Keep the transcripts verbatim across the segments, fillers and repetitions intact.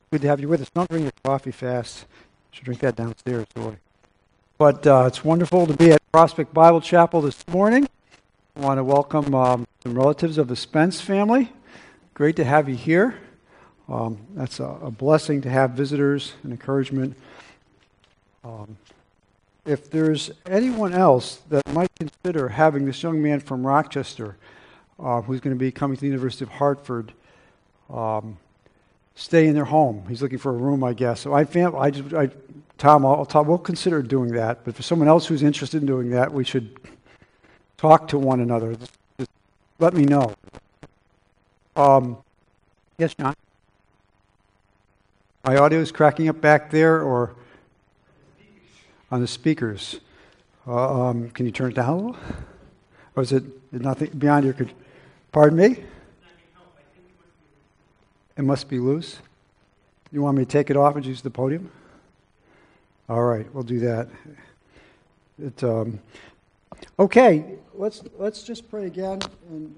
Good to have you with us. Don't drink your coffee fast. You should drink that downstairs, boy. But uh, it's wonderful to be at Prospect Bible Chapel this morning. I want to welcome um, some relatives of the Spence family. Great to have you here. Um, that's a, a blessing to have visitors and encouragement. Um, if there's anyone else that might consider having this young man from Rochester, uh, who's going to be coming to the University of Hartford, um, stay in their home. He's looking for a room, I guess. So I, fam- I, just, I Tom, I'll, Tom, we'll consider doing that. But for someone else who's interested in doing that, we should talk to one another. Just, just let me know. Um, yes, John. My audio is cracking up back there, or on the speakers. Uh, um, can you turn it down a little? Or is it nothing beyond your control? Pardon me? It must be loose. You want me to take it off and use the podium? All right, we'll do that. It, um, okay, let's let's just pray again and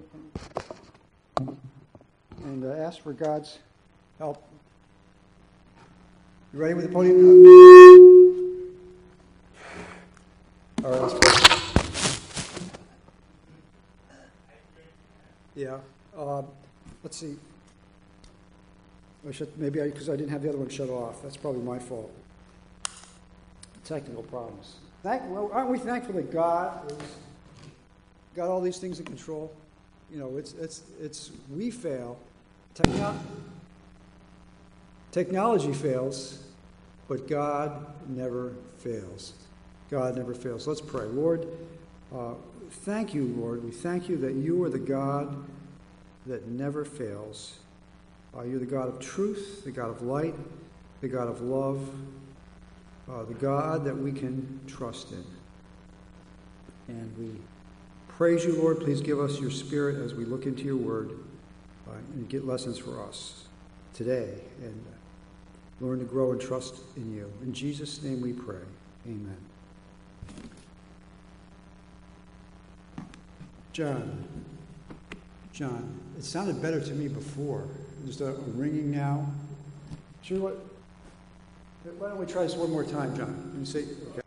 and uh, ask for God's help. You ready with the podium? All right, let's pray. Yeah. Uh, let's see. I should, maybe because I, I didn't have the other one shut off. That's probably my fault. Technical problems. Thank, well, aren't we thankful that God has got all these things in control? You know, it's it's it's we fail. Techno- technology fails, but God never fails. God never fails. Let's pray. Lord, uh, thank you, Lord. We thank you that you are the God that never fails. Uh, you're the God of truth, the God of light, the God of love, uh, the God that we can trust in. And we praise you, Lord. Please give us your spirit as we look into your word uh, and get lessons for us today and uh, learn to grow and trust in you. In Jesus' name we pray. Amen. John. John, it sounded better to me before. Just a, a ringing now. Sure, what? Why don't we try this one more time, John? Let me see. Okay.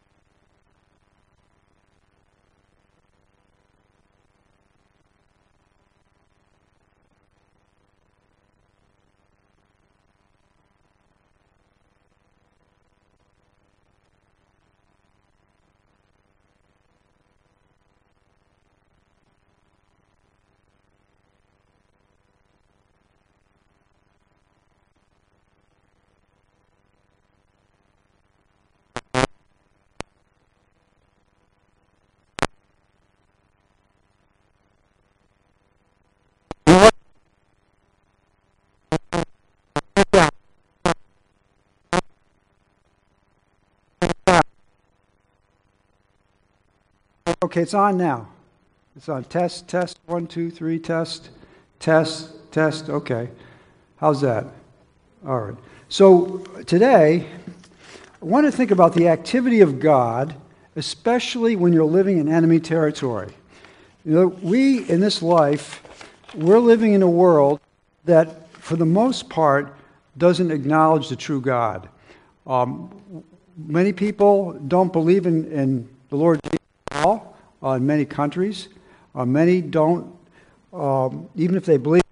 Okay, it's on now. It's on. Test, test, one, two, three, test, test, test. Okay. How's that? All right. So today, I want to think about the activity of God, especially when you're living in enemy territory. You know, we, in this life, we're living in a world that, for the most part, doesn't acknowledge the true God. Um, many people don't believe in, in the Lord Jesus at all. Uh, in many countries. Uh, many don't, um, even if they believe.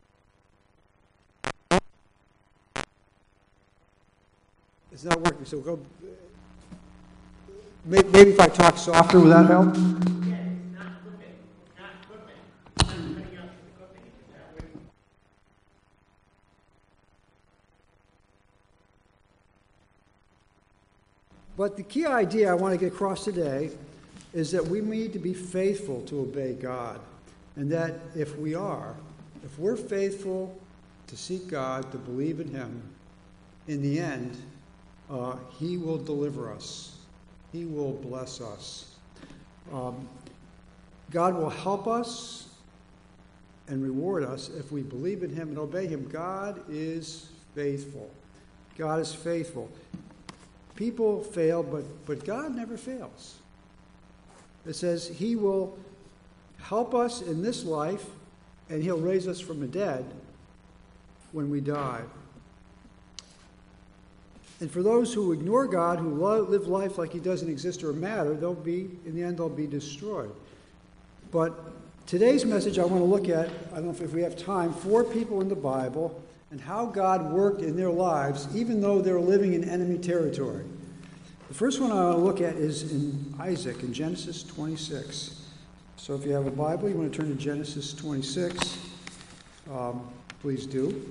It's not working, so go. Maybe, maybe if I talk softer, will that help? Yeah, it's not flipping. Not flipping. It's not cutting out the flipping. It's not working. But the key idea I want to get across today is that we need to be faithful to obey God. And that if we are, if we're faithful to seek God, to believe in Him, in the end, uh, He will deliver us. He will bless us. Um, God will help us and reward us if we believe in Him and obey Him. God is faithful. God is faithful. People fail, but, but God never fails. It says He will help us in this life, and He'll raise us from the dead when we die. And for those who ignore God, who lo- live life like he doesn't exist or matter, they'll be, in the end, they'll be destroyed. But today's message I want to look at, I don't know if we have time, four people in the Bible and how God worked in their lives, even though they're living in enemy territory. The first one I want to look at is in Isaac, in Genesis twenty-six. So if you have a Bible, you want to turn to Genesis twenty-six, um, please do.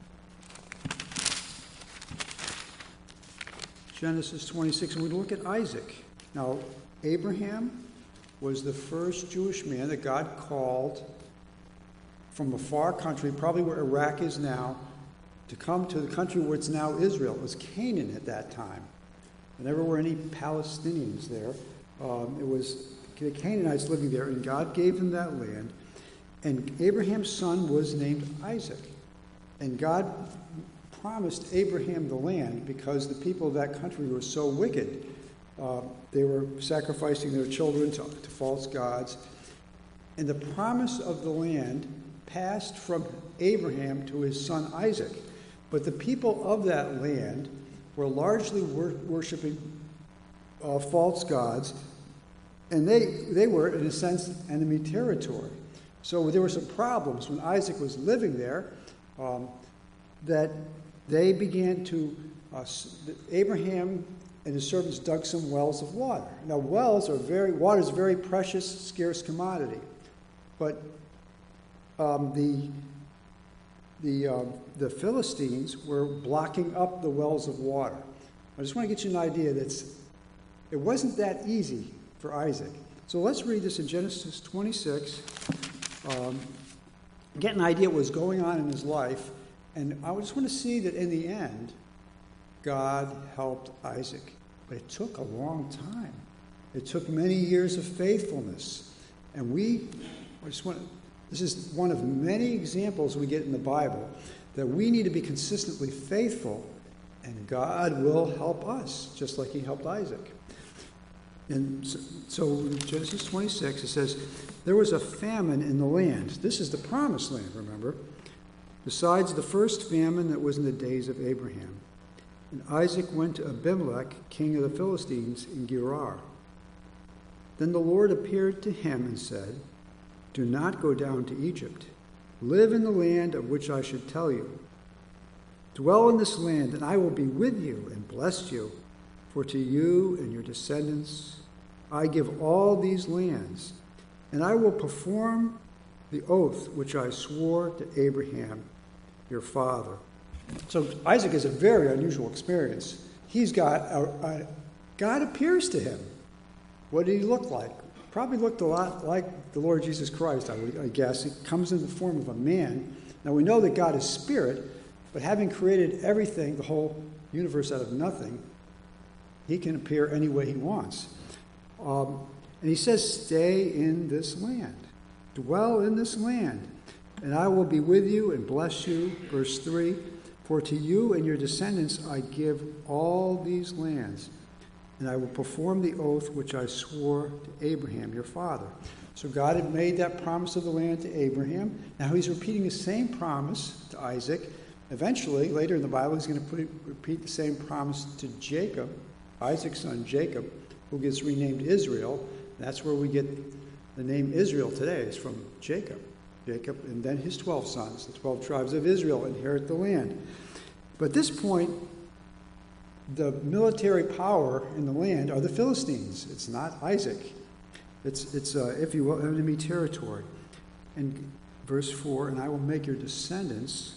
Genesis twenty-six, and we look at Isaac. Now, Abraham was the first Jewish man that God called from a far country, probably where Iraq is now, to come to the country where it's now Israel. It was Canaan at that time. There never were any Palestinians there. Um, it was the Canaanites living there, and God gave them that land. And Abraham's son was named Isaac. And God promised Abraham the land because the people of that country were so wicked. Uh, they were sacrificing their children to, to false gods. And the promise of the land passed from Abraham to his son Isaac. But the people of that land were largely wor- worshiping uh, false gods, and they, they were, in a sense, enemy territory. So there were some problems when Isaac was living there, um, that they began to, uh, Abraham and his servants dug some wells of water. Now, wells are very, water is a very precious, scarce commodity. But um, the, the, uh, the Philistines were blocking up the wells of water. I just want to get you an idea that it wasn't that easy for Isaac. So let's read this in Genesis twenty-six, um, get an idea what was going on in his life. And I just want to see that in the end, God helped Isaac. But it took a long time. It took many years of faithfulness. And we, I just want to, this is one of many examples we get in the Bible that we need to be consistently faithful, and God will help us, just like he helped Isaac. And so, so in Genesis twenty-six, it says, there was a famine in the land. This is the promised land, remember? Besides the first famine that was in the days of Abraham. And Isaac went to Abimelech, king of the Philistines, in Gerar. Then the Lord appeared to him and said, do not go down to Egypt. Live in the land of which I should tell you. Dwell in this land, and I will be with you and bless you. For to you and your descendants I give all these lands, and I will perform the oath which I swore to Abraham, your father. So Isaac is a very unusual experience. He's got, a, a, God appears to him. What did he look like? Probably looked a lot like the Lord Jesus Christ, I, would, I guess. He comes in the form of a man. Now we know that God is spirit, but having created everything, the whole universe out of nothing, he can appear any way he wants. Um, and he says, stay in this land. Dwell in this land, and I will be with you and bless you. Verse three, for to you and your descendants I give all these lands, and I will perform the oath which I swore to Abraham, your father. So God had made that promise of the land to Abraham. Now he's repeating the same promise to Isaac. Eventually, later in the Bible, he's going to put it, repeat the same promise to Jacob, Isaac's son Jacob, who gets renamed Israel. That's where we get the name Israel today, is from Jacob. Jacob and then his twelve sons, the twelve tribes of Israel, inherit the land. But at this point, the military power in the land are the Philistines. It's not Isaac. It's, it's uh, if you will, enemy territory. And verse four, and I will make your descendants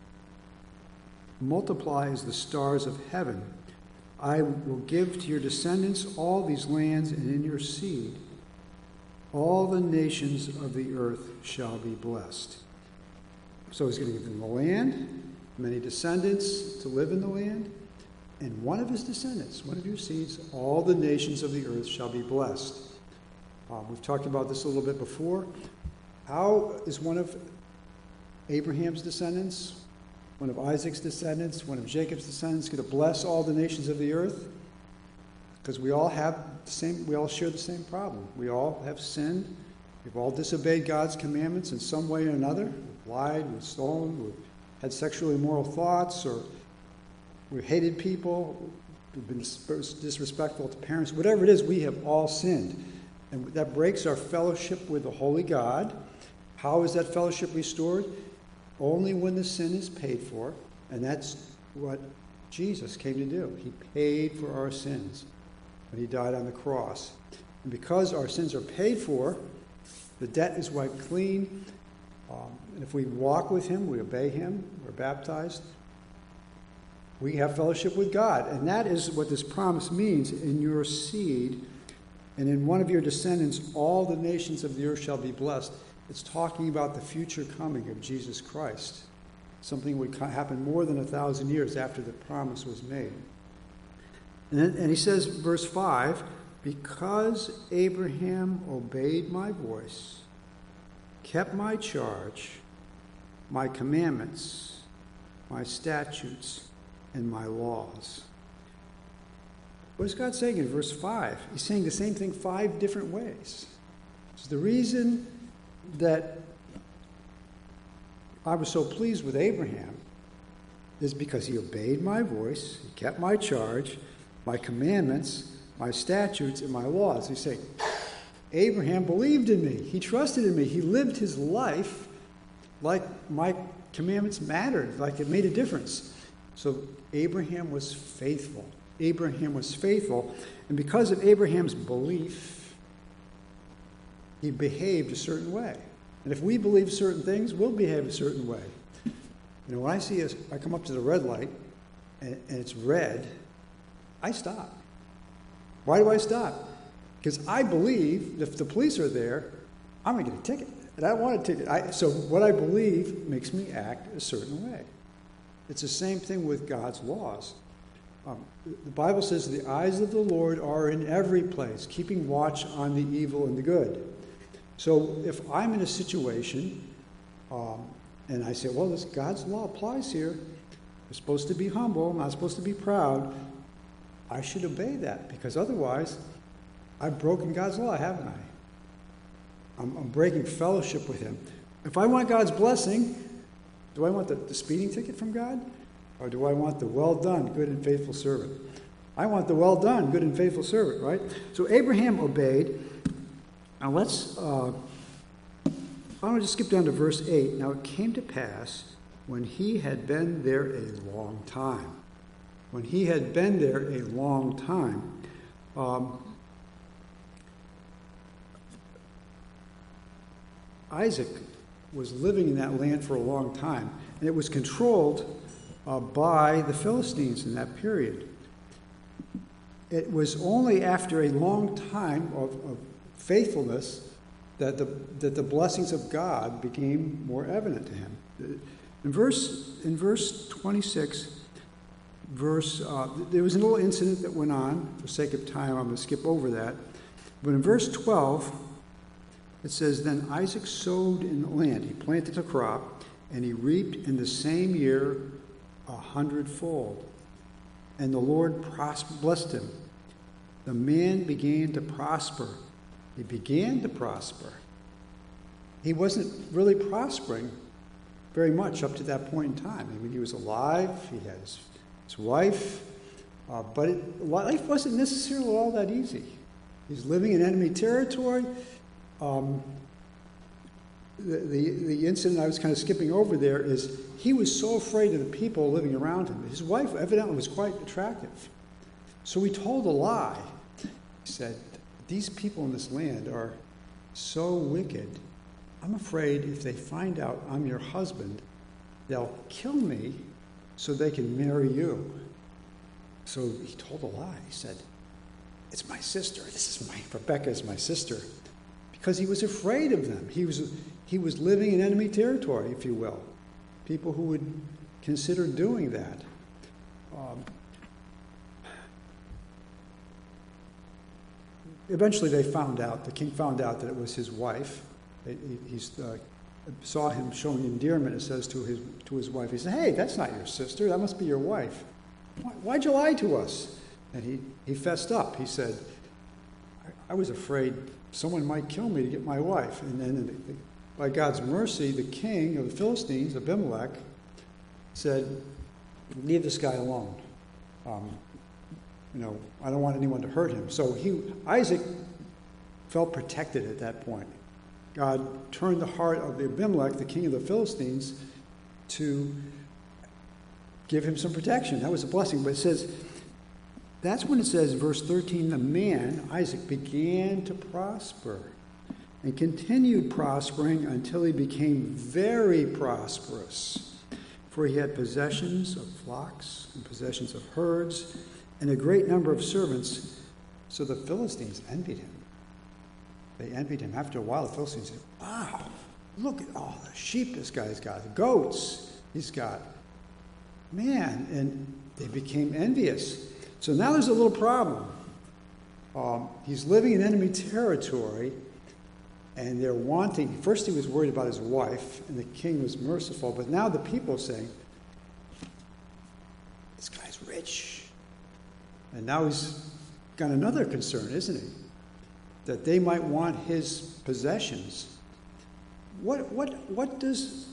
multiply as the stars of heaven. I will give to your descendants all these lands, and in your seed all the nations of the earth shall be blessed. So he's going to give them the land, many descendants to live in the land, and one of his descendants, one of your seeds, all the nations of the earth shall be blessed. Um, we've talked about this a little bit before. How is one of Abraham's descendants, one of Isaac's descendants, one of Jacob's descendants going to bless all the nations of the earth? Because we all have the same, we all share the same problem. We all have sinned. We've all disobeyed God's commandments in some way or another. We've lied, we've stolen, we've had sexually immoral thoughts, or we've hated people, we've been disrespectful to parents, whatever it is, we have all sinned. And that breaks our fellowship with the holy God. How is that fellowship restored? Only when the sin is paid for, and that's what Jesus came to do. He paid for our sins when he died on the cross. And because our sins are paid for, the debt is wiped clean. Um, and if we walk with him, we obey him, we're baptized, we have fellowship with God. And that is what this promise means. In your seed and in one of your descendants, all the nations of the earth shall be blessed. It's talking about the future coming of Jesus Christ. Something would happen more than a thousand years after the promise was made. And, then, and he says, verse five, because Abraham obeyed my voice, kept my charge, my commandments, my statutes, and my laws. What is God saying in verse five? He's saying the same thing five different ways. So the reason that I was so pleased with Abraham is because he obeyed my voice, he kept my charge, my commandments, my statutes, and my laws. He's saying, Abraham believed in me. He trusted in me. He lived his life like my commandments mattered, like it made a difference. So Abraham was faithful. Abraham was faithful. And because of Abraham's belief, he behaved a certain way. And if we believe certain things, we'll behave a certain way. You know, when I see a, I come up to the red light and, and it's red, I stop. Why do I stop? Because I believe if the police are there, I'm going to get a ticket. And I want a ticket. I, so what I believe makes me act a certain way. It's the same thing with God's laws. Um, the Bible says the eyes of the Lord are in every place, keeping watch on the evil and the good. So if I'm in a situation um, and I say, well, this God's law applies here, we're supposed to be humble, I'm not supposed to be proud, I should obey that, because otherwise I've broken God's law, haven't I? I'm, I'm breaking fellowship with him. If I want God's blessing, do I want the, the speeding ticket from God? Or do I want the well done, good and faithful servant? I want the well done, good and faithful servant, right? So Abraham obeyed. Now let's, uh, I want to just skip down to verse eight. Now it came to pass when he had been there a long time. When he had been there a long time. Um, Isaac was living in that land for a long time, and it was controlled uh, by the Philistines in that period. It was only after a long time of, of faithfulness that the, that the blessings of God became more evident to him. In verse, in verse twenty-six, verse, uh, there was a little incident that went on. For sake of time, I'm going to skip over that. But in verse twelve, it says, then Isaac sowed in the land. He planted a crop, and he reaped in the same year a hundredfold. And the Lord pros- blessed him. The man began to prosper. He began to prosper. He wasn't really prospering very much up to that point in time. I mean, he was alive. He had his, his wife. Uh, but it, life wasn't necessarily all that easy. He's living in enemy territory. Um, the, the the incident I was kind of skipping over there is he was so afraid of the people living around him. His wife evidently was quite attractive. So he told a lie. He said, these people in this land are so wicked. I'm afraid if they find out I'm your husband, they'll kill me so they can marry you. So he told a lie. He said, it's my sister. This is my, Rebecca is my sister. Because he was afraid of them. He was, he was living in enemy territory, if you will. People who would consider doing that. Um, eventually they found out, the king found out that it was his wife. He, he uh, saw him showing endearment, it says, to his, to his wife. He said, hey, that's not your sister. That must be your wife. Why, why'd you lie to us? And he, he fessed up. He said, I, I was afraid someone might kill me to get my wife. And then by God's mercy, the king of the Philistines, Abimelech, said, leave this guy alone. Um, you know, I don't want anyone to hurt him. So he, Isaac felt protected at that point. God turned the heart of Abimelech, the king of the Philistines, to give him some protection. That was a blessing. But it says, that's when it says, verse thirteen, the man, Isaac, began to prosper and continued prospering until he became very prosperous. For he had possessions of flocks and possessions of herds and a great number of servants. So the Philistines envied him. They envied him. After a while, the Philistines said, wow, look at all the sheep this guy's got, the goats he's got. Man, and they became envious. So now there's a little problem. Um, he's living in enemy territory, and they're wanting, first he was worried about his wife, and the king was merciful, but now the people are saying, this guy's rich. And now he's got another concern, isn't he? That they might want his possessions. What what what does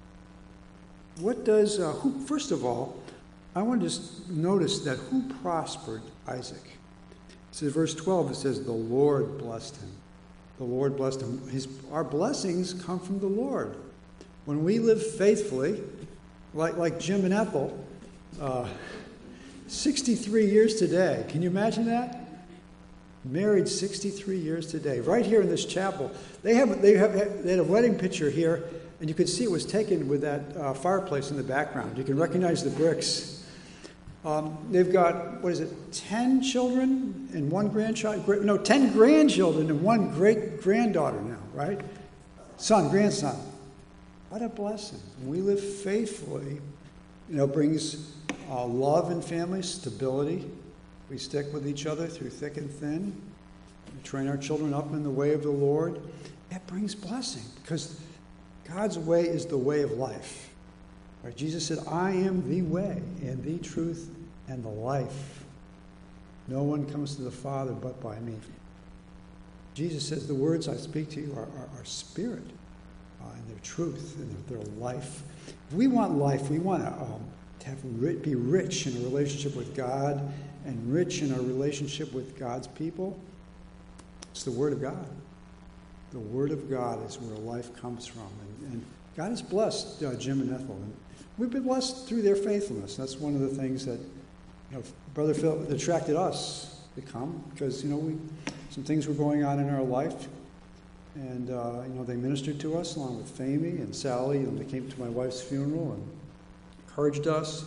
what does uh, who? First of all, I want to just notice that who prospered Isaac. It says, verse twelve. It says, the Lord blessed him. The Lord blessed him. His our blessings come from the Lord. When we live faithfully, like like Jim and Ethel, uh, sixty-three years today. Can you imagine that? Married sixty-three years today, right here in this chapel. They have they have they had a wedding picture here, and you could see it was taken with that uh, fireplace in the background. You can recognize the bricks. Um, they've got, what is it, ten children and one grandchild? No, ten grandchildren and one great granddaughter now, right? Son, grandson. What a blessing. When we live faithfully, you know, brings uh, love in families, stability. We stick with each other through thick and thin. We train our children up in the way of the Lord. That brings blessing because God's way is the way of life. Right? Jesus said, I am the way and the truth and the life. No one comes to the Father but by me. Jesus says, the words I speak to you are, are, are spirit uh, and their truth and their, their life. If we want life, we want to, um, to have, be rich in a relationship with God and rich in our relationship with God's people. It's the Word of God. The Word of God is where life comes from. And, and God has blessed uh, Jim and Ethel. And we've been blessed through their faithfulness. That's one of the things that, you know, Brother Phil attracted us to come because, you know, we some things were going on in our life. And, uh, you know, they ministered to us along with Famey and Sally. And they came to my wife's funeral and encouraged us.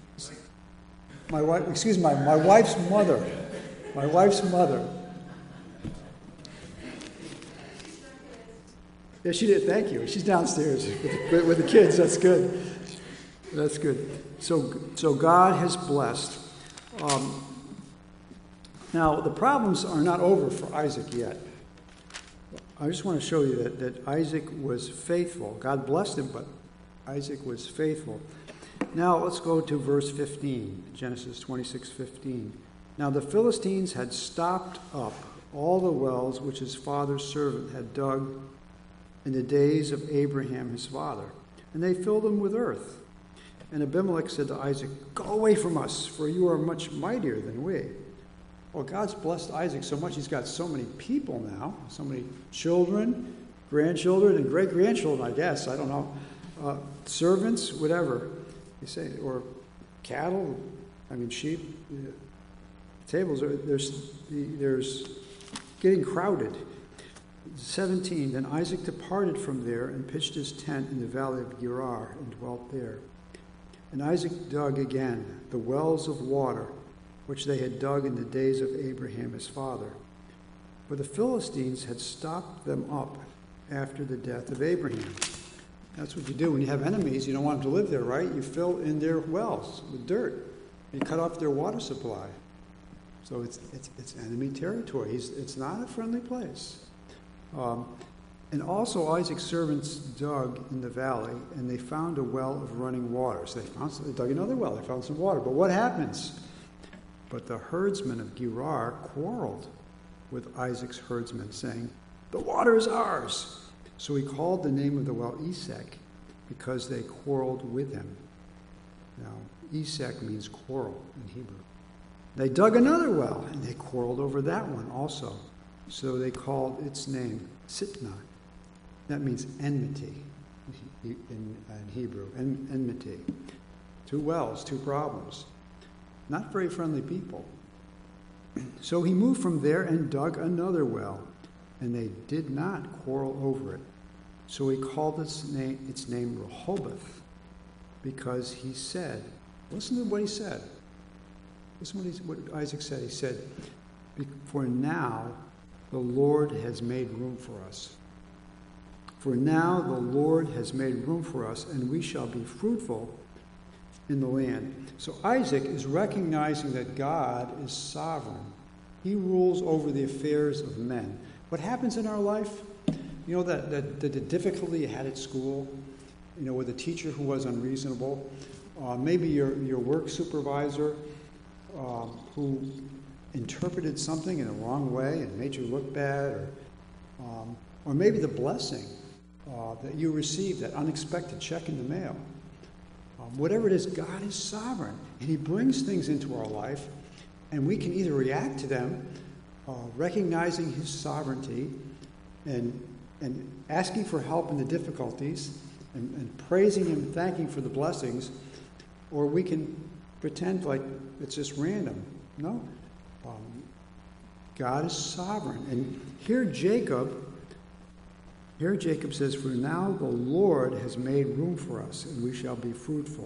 My wife, excuse me, my, my wife's mother, my wife's mother. Yeah, she did. Thank you. She's downstairs with the, with the kids. That's good. That's good. So, so God has blessed. Um, now, the problems are not over for Isaac yet. I just want to show you that, that Isaac was faithful. God blessed him, but Isaac was faithful. Now let's go to verse fifteen, Genesis twenty-six fifteen. Now the Philistines had stopped up all the wells which his father's servant had dug in the days of Abraham his father, and they filled them with earth. And Abimelech said to Isaac, go away from us, for you are much mightier than we. Well, God's blessed Isaac so much, he's got so many people now, so many children, grandchildren, and great-grandchildren, I guess, I don't know, uh, servants, whatever. You say, or cattle, I mean sheep. The tables are there's there's getting crowded. seventeen. Then Isaac departed from there and pitched his tent in the valley of Gerar and dwelt there. And Isaac dug again the wells of water which they had dug in the days of Abraham his father. For the Philistines had stopped them up after the death of Abraham. That's what you do when you have enemies. You don't want them to live there, right? You fill in their wells with dirt. You cut off their water supply. So it's it's, it's enemy territory. He's, it's not a friendly place. Um, and also Isaac's servants dug in the valley, and they found a well of running water. So they, found, they dug another well. They found some water. But what happens? But the herdsmen of Gerar quarreled with Isaac's herdsmen, saying, the water is ours. So he called the name of the well Esek, because they quarreled with him. Now, Esek means quarrel in Hebrew. They dug another well, and they quarreled over that one also. So they called its name Sitnah. That means enmity in, in Hebrew, en, enmity. Two wells, two problems. Not very friendly people. So he moved from there and dug another well, and they did not quarrel over it. So he called its name, its name Rehoboth, because he said, listen to what he said. Listen to what, what Isaac said. He said, for now the Lord has made room for us. For now the Lord has made room for us, and we shall be fruitful in the land. So Isaac is recognizing that God is sovereign. He rules over the affairs of men. What happens in our life, you know, that, that, that the difficulty you had at school, you know, with a teacher who was unreasonable, uh, maybe your, your work supervisor uh, who interpreted something in the wrong way and made you look bad, or, um, or maybe the blessing uh, that you received, that unexpected check in the mail. Um, whatever it is, God is sovereign, and he brings things into our life, and we can either react to them, uh, recognizing his sovereignty, and, and asking for help in the difficulties, and, and praising him, thanking for the blessings, or we can pretend like it's just random. No. Um, God is sovereign. And here Jacob, here Jacob says, for now the Lord has made room for us, and we shall be fruitful.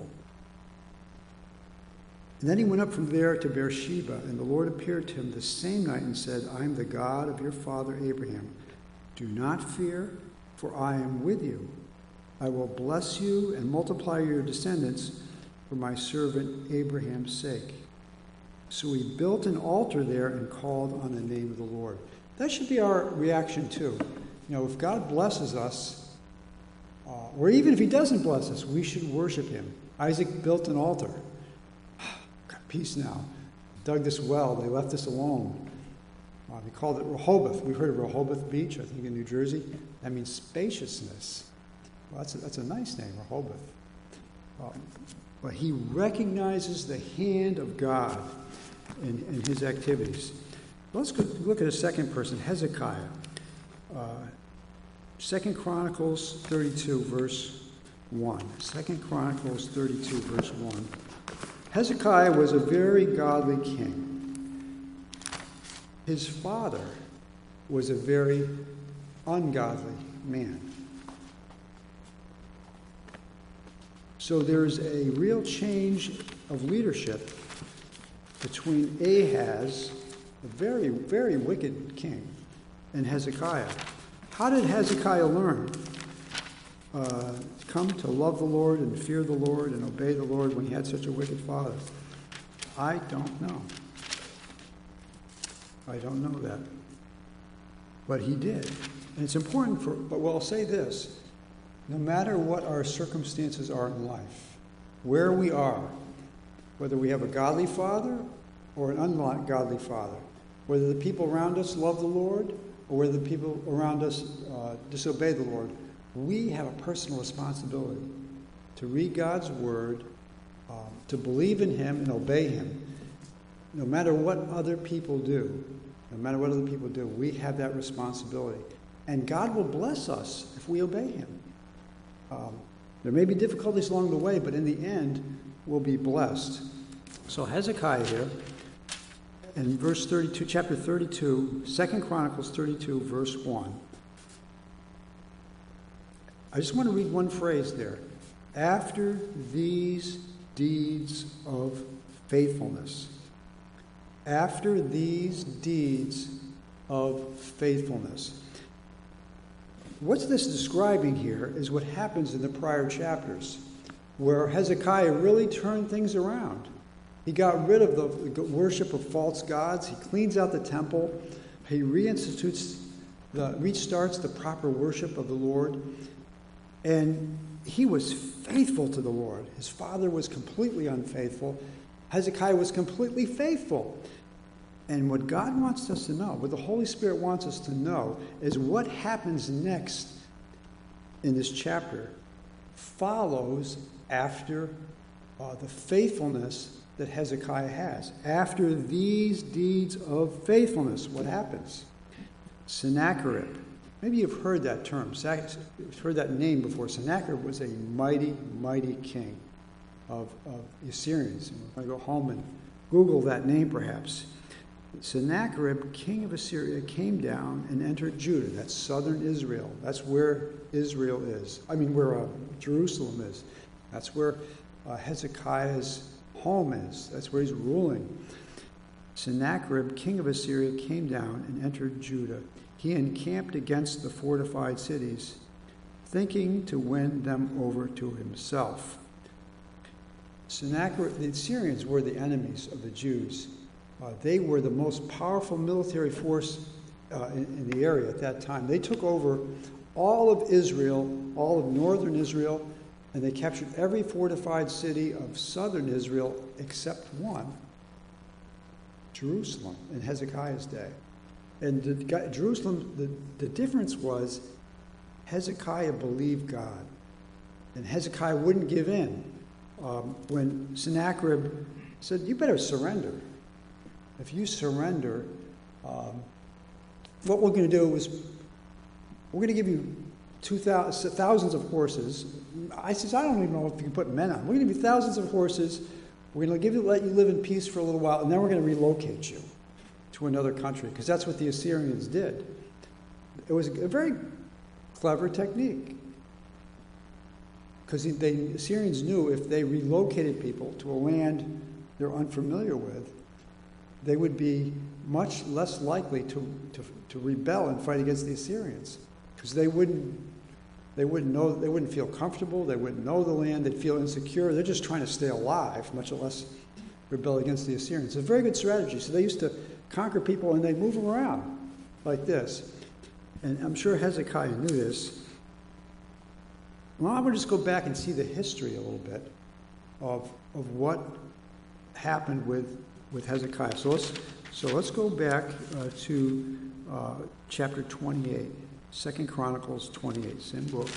And then he went up from there to Beersheba, and the Lord appeared to him the same night and said, I am the God of your father Abraham. Do not fear, for I am with you. I will bless you and multiply your descendants for my servant Abraham's sake. So he built an altar there and called on the name of the Lord. That should be our reaction too. You know, if God blesses us, uh, or even if he doesn't bless us, we should worship him. Isaac built an altar. Got peace now. Dug this well. They left us alone. Uh, they called it Rehoboth. We've heard of Rehoboth Beach, I think in New Jersey. That means spaciousness. Well, that's a, that's a nice name, Rehoboth. Um, but he recognizes the hand of God in, in his activities. Let's go look at a second person, Hezekiah. Uh, Second Chronicles thirty-two, verse one. Second Chronicles thirty-two, verse one. Hezekiah was a very godly king. His father was a very ungodly man. So there's a real change of leadership between Ahaz, a very, very wicked king, and Hezekiah. How did Hezekiah learn? Uh, come to love the Lord and fear the Lord and obey the Lord when he had such a wicked father? I don't know. I don't know that. But he did. And it's important for, but well, I'll say this. No matter what our circumstances are in life, where we are, whether we have a godly father or an ungodly father, whether the people around us love the Lord or whether the people around us uh, disobey the Lord, we have a personal responsibility to read God's word, um, to believe in him and obey him. No matter what other people do, no matter what other people do, we have that responsibility. And God will bless us if we obey him. Um, there may be difficulties along the way, but in the end, we'll be blessed. So Hezekiah here, in verse thirty-two, chapter thirty-two, Second Chronicles thirty-two, verse one. I just want to read one phrase there. After these deeds of faithfulness. After these deeds of faithfulness. What's this describing here is what happens in the prior chapters, where Hezekiah really turned things around. He got rid of the worship of false gods. He cleans out the temple. He reinstitutes, the, restarts the proper worship of the Lord. And he was faithful to the Lord. His father was completely unfaithful. Hezekiah was completely faithful. And what God wants us to know, what the Holy Spirit wants us to know, is what happens next in this chapter follows after uh, the faithfulness that Hezekiah has. After these deeds of faithfulness, what happens? Sennacherib. Maybe you've heard that term. You've heard that name before. Sennacherib was a mighty, mighty king of, of the Assyrians. And we're going to go home and Google that name perhaps. Sennacherib, king of Assyria, came down and entered Judah. That's southern Israel. That's where Israel is. I mean, where uh, Jerusalem is. That's where uh, Hezekiah's home is. That's where he's ruling. Sennacherib, king of Assyria, came down and entered Judah. He encamped against the fortified cities, thinking to win them over to himself. Sennacherib, the Assyrians were the enemies of the Jews. Uh, they were the most powerful military force uh, in, in the area at that time. They took over all of Israel, all of northern Israel, and they captured every fortified city of southern Israel except one, Jerusalem, in Hezekiah's day. And the, Jerusalem, the, the difference was Hezekiah believed God, and Hezekiah wouldn't give in. Um, when Sennacherib said, "You better surrender. If you surrender, um, what we're going to do is we're going to give you two thousand, thousands of horses." I says, "I don't even know if you can put men on. We're going to give you thousands of horses. We're going to give you, let you live in peace for a little while, and then we're going to relocate you to another country," because that's what the Assyrians did. It was a very clever technique, because the Assyrians knew if they relocated people to a land they're unfamiliar with, they would be much less likely to, to, to rebel and fight against the Assyrians, because they wouldn't they wouldn't know they wouldn't feel comfortable, they wouldn't know the land, they'd feel insecure. They're just trying to stay alive, much less rebel against the Assyrians. It's a very good strategy. So they used to conquer people and they move them around like this. And I'm sure Hezekiah knew this. Well, I'm going to just go back and see the history a little bit of of what happened with, with Hezekiah. So let's so let's go back uh, to uh, chapter twenty-eight, Second Chronicles twenty-eight, same book.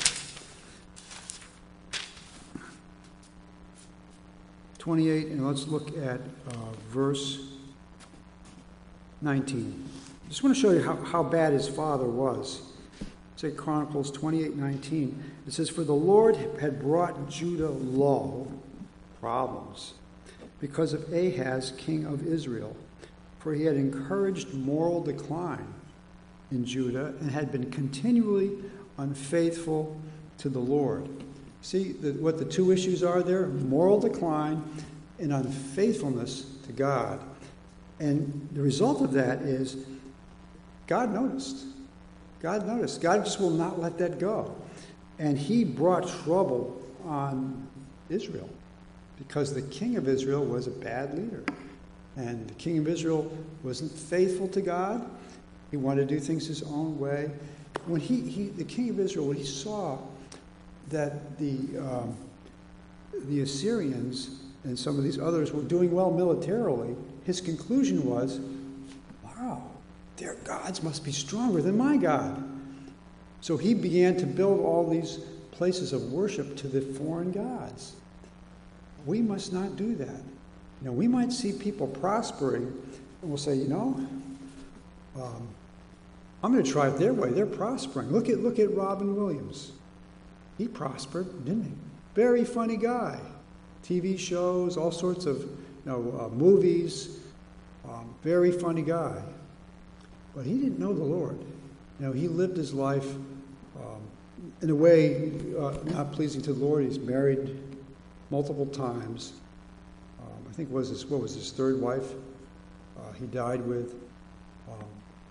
twenty-eight, and let's look at uh, verse nineteen. I just want to show you how, how bad his father was. Second Chronicles twenty-eight nineteen. It says, "For the Lord had brought Judah low," problems, "because of Ahaz, king of Israel. For he had encouraged moral decline in Judah and had been continually unfaithful to the Lord." See the, what the two issues are there? Moral decline and unfaithfulness to God. And the result of that is God noticed. God noticed. God just will not let that go. And he brought trouble on Israel because the king of Israel was a bad leader. And the king of Israel wasn't faithful to God. He wanted to do things his own way. When he, he the king of Israel, when he saw that the um, the Assyrians and some of these others were doing well militarily, his conclusion was, wow, their gods must be stronger than my God. So he began to build all these places of worship to the foreign gods. We must not do that. You know, we might see people prospering, and we'll say, you know, um, I'm going to try it their way. They're prospering. Look at look at Robin Williams. He prospered, didn't he? Very funny guy. T V shows, all sorts of you know, uh, movies. Um, very funny guy. But he didn't know the Lord. You know, he lived his life um, in a way uh, not pleasing to the Lord. He's married multiple times. Um, I think it was his, what was his third wife uh, he died with. Um,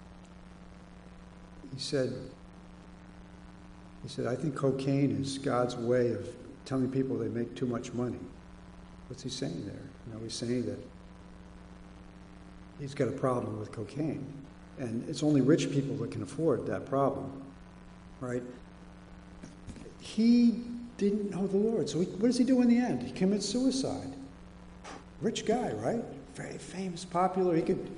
he said, he said, I think cocaine is God's way of telling people they make too much money. What's he saying there? You know, he's saying that he's got a problem with cocaine. And it's only rich people that can afford that problem, right? He didn't know the Lord. So he, what does he do in the end? He commits suicide. Rich guy, right? Very famous, popular. He could...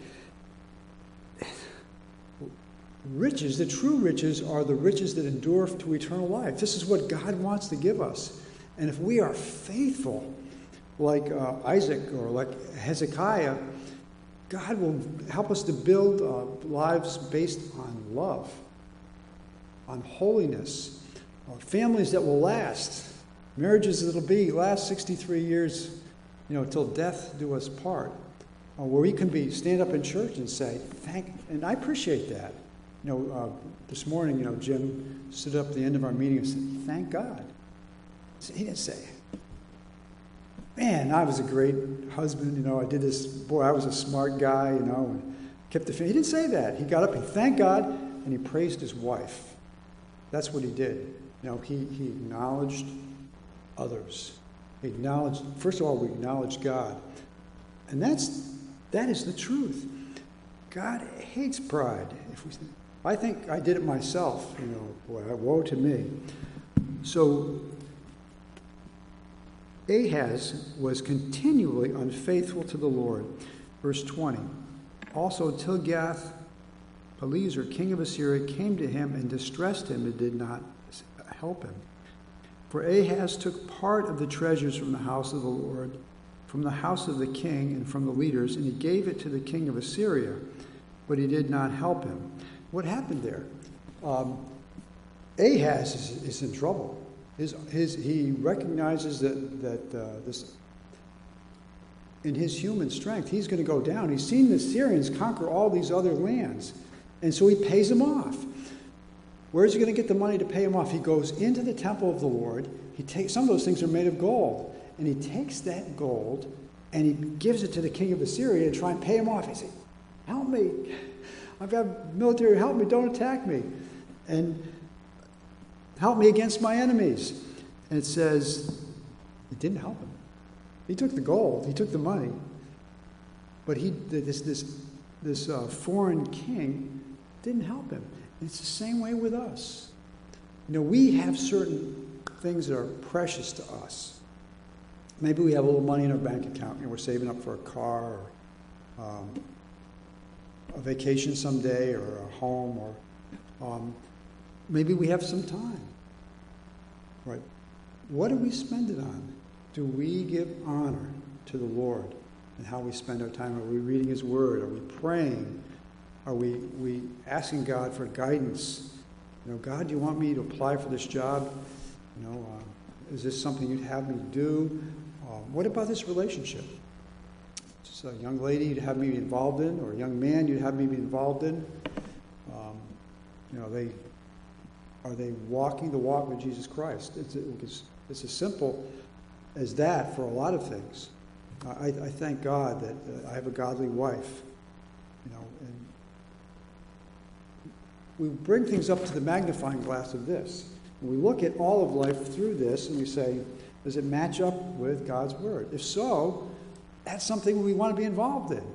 Riches, the true riches, are the riches that endure to eternal life. This is what God wants to give us. And if we are faithful like uh, Isaac or like Hezekiah, God will help us to build uh, lives based on love, on holiness, uh, families that will last, marriages that'll be last sixty-three years, you know, till death do us part, uh, where we can be stand up in church and say thank. And I appreciate that. You know, uh, this morning, you know, Jim stood up at the end of our meeting and said, "Thank God." He didn't say, "Man, I was a great husband, you know, I did this, boy, I was a smart guy, you know, and kept the family." He didn't say that. He got up and thanked God, and he praised his wife. That's what he did. You know, he, he acknowledged others. He acknowledged, first of all, we acknowledge God. And that's, that is the truth. God hates pride. If we, I think I did it myself, you know, boy, woe to me. So, Ahaz was continually unfaithful to the Lord. Verse twenty. Also Tilgath-Pileser, king of Assyria, came to him and distressed him and did not help him. For Ahaz took part of the treasures from the house of the Lord, from the house of the king and from the leaders, and he gave it to the king of Assyria, but he did not help him. What happened there? Um, Ahaz is, is in trouble. His, his, he recognizes that, that uh, this, in his human strength, he's going to go down. He's seen the Syrians conquer all these other lands, and so he pays them off. Where's he going to get the money to pay him off? He goes into the temple of the Lord. He takes, some of those things are made of gold, and he takes that gold and he gives it to the king of Assyria to try and pay him off. He says, "Help me! I've got military, help me! Don't attack me!" And help me against my enemies. And it says, it didn't help him. He took the gold, he took the money, but he this this this uh, foreign king didn't help him. And it's the same way with us. You know, we have certain things that are precious to us. Maybe we have a little money in our bank account and we're saving up for a car or um, a vacation someday or a home, or um, maybe we have some time. Right? What do we spend it on? Do we give honor to the Lord in how we spend our time? Are we reading His Word? Are we praying? Are we, we asking God for guidance? You know, God, do you want me to apply for this job? You know, uh, is this something you'd have me do? Uh, what about this relationship? Is this a young lady you'd have me be involved in, or a young man you'd have me be involved in? Um, you know, they are they walking the walk with Jesus Christ? It's, it's, it's as simple as that for a lot of things. I, I thank God that uh, I have a godly wife. You know, and we bring things up to the magnifying glass of this. We look at all of life through this and we say, does it match up with God's Word? If so, that's something we want to be involved in.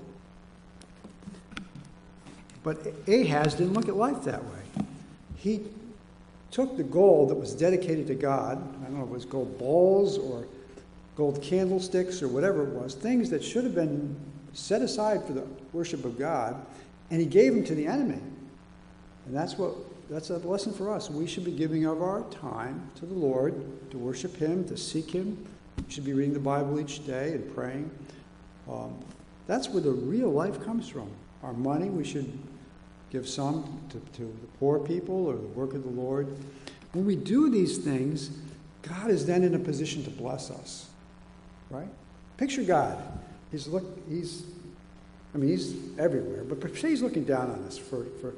But Ahaz didn't look at life that way. He took the gold that was dedicated to God, I don't know if it was gold bowls or gold candlesticks or whatever it was, things that should have been set aside for the worship of God, and he gave them to the enemy. And that's what that's a lesson for us. We should be giving of our time to the Lord, to worship Him, to seek Him. We should be reading the Bible each day and praying. Um, that's where the real life comes from. Our money, we should give some to, to the poor people or the work of the Lord. When we do these things, God is then in a position to bless us. Right? Picture God. He's look. He's. I mean, He's everywhere. But say He's looking down on us for for.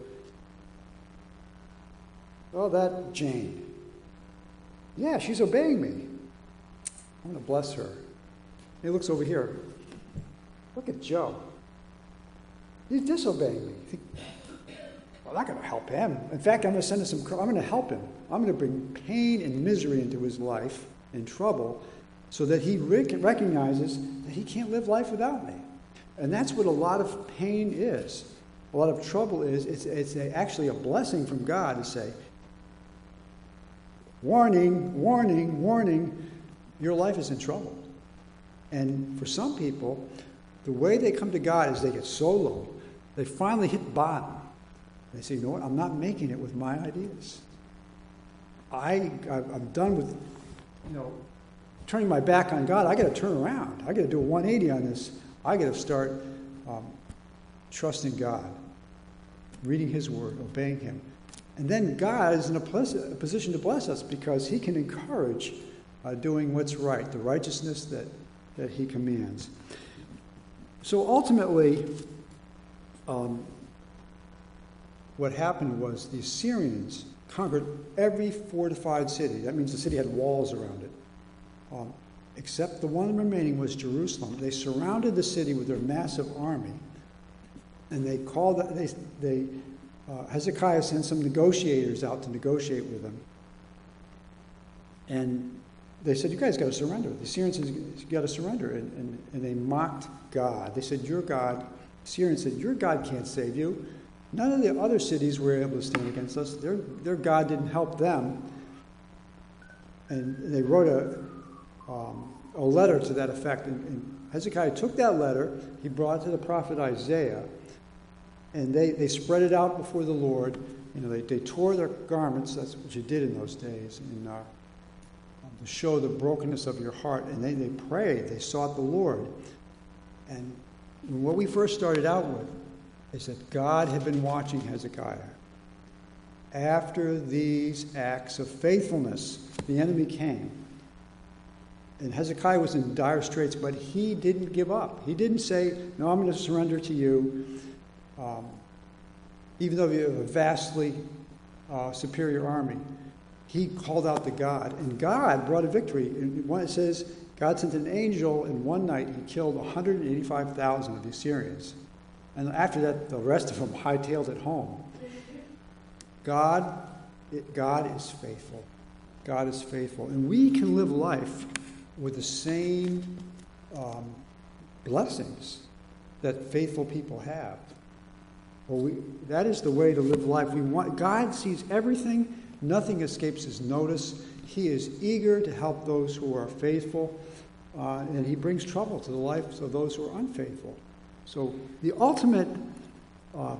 Oh, that Jane. Yeah, she's obeying me. I'm going to bless her. He looks over here. Look at Joe. He's disobeying me. You think, well, I'm not going to help him. In fact, I'm going to send him some. I'm going to help him. I'm going to bring pain and misery into his life and trouble, so that he rec- recognizes that he can't live life without me. And that's what a lot of pain is. A lot of trouble is. It's, it's a, actually a blessing from God to say, warning, warning, warning, your life is in trouble. And for some people, the way they come to God is they get so low, they finally hit bottom. They say, you know what, I'm not making it with my ideas. I, I'm done with, you know, turning my back on God, I got to turn around. I got to do a one eighty on this. I got to start um, trusting God, reading His Word, obeying Him. And then God is in a, pos- a position to bless us because He can encourage uh, doing what's right, the righteousness that, that He commands. So ultimately, um, what happened was the Assyrians conquered every fortified city. That means the city had walls around it. Um, except the one remaining was Jerusalem. They surrounded the city with their massive army. And they called, they, they uh, Hezekiah sent some negotiators out to negotiate with them. And they said, you guys got to surrender. The Assyrians said, you got to surrender. And, and, and they mocked God. They said, your God, the Assyrians said, your God can't save you. None of the other cities were able to stand against us. Their, their God didn't help them. And they wrote a, um, a letter to that effect. And, and Hezekiah took that letter, he brought it to the prophet Isaiah, and they, they spread it out before the Lord. You know, they, they tore their garments. That's what you did in those days, and, uh, to show the brokenness of your heart. And they, they prayed. They sought the Lord. And what we first started out with is that God had been watching Hezekiah. After these acts of faithfulness, the enemy came. And Hezekiah was in dire straits, but he didn't give up. He didn't say, no, I'm going to surrender to you. Um, even though you have a vastly uh, superior army. He called out to God, and God brought a victory. And when it says God sent an angel, and one night he killed one hundred eighty-five thousand of the Assyrians. And after that, the rest of them hightailed it home. God, it, God is faithful. God is faithful. And we can live life with the same um, blessings that faithful people have. Well, we, that is the way to live life. We want, God sees everything. Nothing escapes His notice. He is eager to help those who are faithful, uh, and He brings trouble to the lives of those who are unfaithful. So the ultimate uh,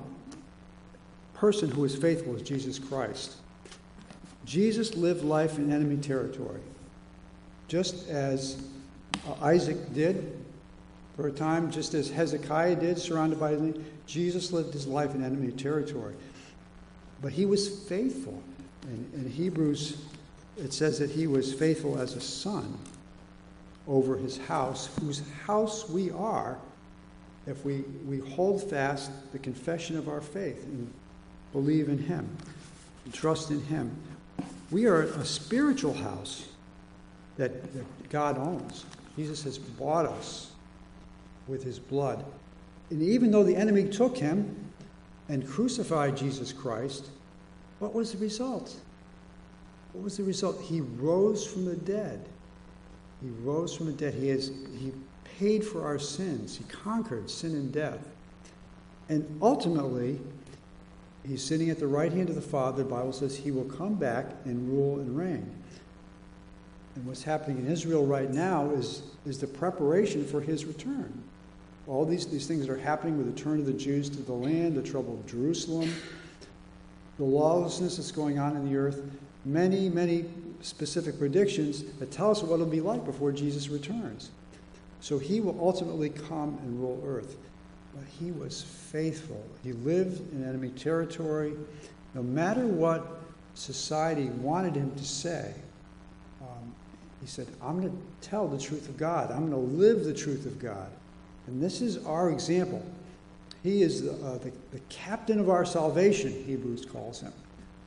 person who is faithful is Jesus Christ. Jesus lived life in enemy territory, just as uh, Isaac did for a time, just as Hezekiah did, surrounded by enemy. Jesus lived his life in enemy territory. But he was faithful. In, in Hebrews, it says that he was faithful as a son over his house, whose house we are if we, we hold fast the confession of our faith and believe in Him and trust in Him. We are a spiritual house that, that God owns. Jesus has bought us with His blood. And even though the enemy took Him and crucified Jesus Christ, what was the result? What was the result? He rose from the dead. He rose from the dead. He has he paid for our sins. He conquered sin and death. And ultimately, He's sitting at the right hand of the Father. The Bible says He will come back and rule and reign. And what's happening in Israel right now is, is the preparation for His return. All these, these things that are happening with the return of the Jews to the land, the trouble of Jerusalem, the lawlessness that's going on in the earth, many, many specific predictions that tell us what it'll be like before Jesus returns. So He will ultimately come and rule earth. But He was faithful. He lived in enemy territory. No matter what society wanted Him to say, um, He said, I'm going to tell the truth of God. I'm going to live the truth of God. And this is our example. He is the, uh, the, the captain of our salvation, Hebrews calls Him.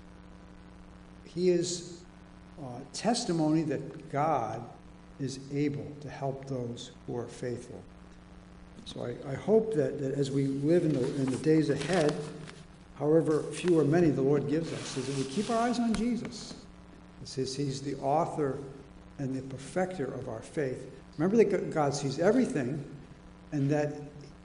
He is uh, testimony that God is able to help those who are faithful. So I, I hope that, that as we live in the, in the days ahead, however few or many the Lord gives us, is that we keep our eyes on Jesus. It says He's the author and the perfecter of our faith. Remember that God sees everything, and that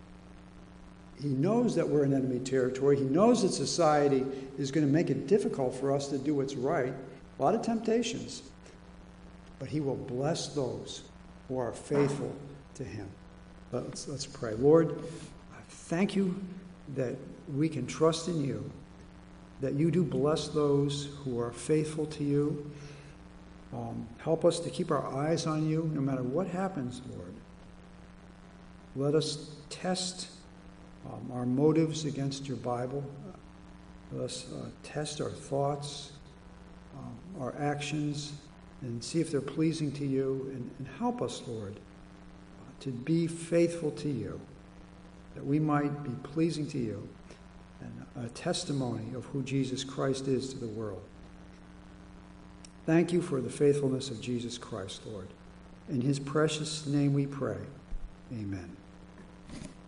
He knows that we're in enemy territory. He knows that society is going to make it difficult for us to do what's right. A lot of temptations. But He will bless those who are faithful to Him. Let's, let's pray. Lord, I thank You that we can trust in You, that You do bless those who are faithful to You. Um, help us to keep our eyes on you no matter what happens, Lord. Let us test um, our motives against your Bible. Let us uh, test our thoughts, um, our actions, and see if they're pleasing to you. And, and help us, Lord, uh, to be faithful to you, that we might be pleasing to you and a testimony of who Jesus Christ is to the world. Thank you for the faithfulness of Jesus Christ, Lord. In his precious name we pray. Amen.